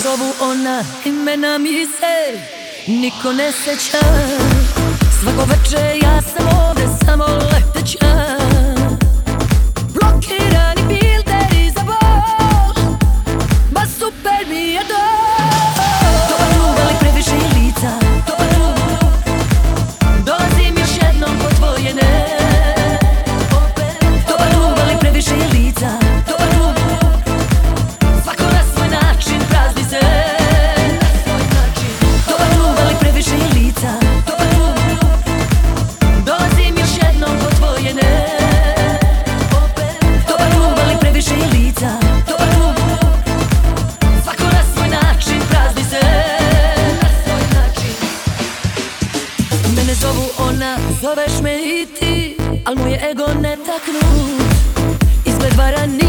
zovu ona, imena mi se niko ne seća. Svako veče ja sam ovde samo leteća. Blokirani bilderi za bol, ma super mi je to. Dobar drug, ali previše lica. Dobar drug, dolazim još jednom po tvoje ne. Dobar drug, ali previše lica. Dobar drug, svako na svoj način prazni se. Dobar drug, ali previše lica. Dobar drug, dolazim još jednom po tvoje ne. Dobar drug, ali previše lica. Dobar drug, svako na svoj način prazni se. Mene zovu ona, zoveš me i ti, al moj ego netaknut. Izgled varan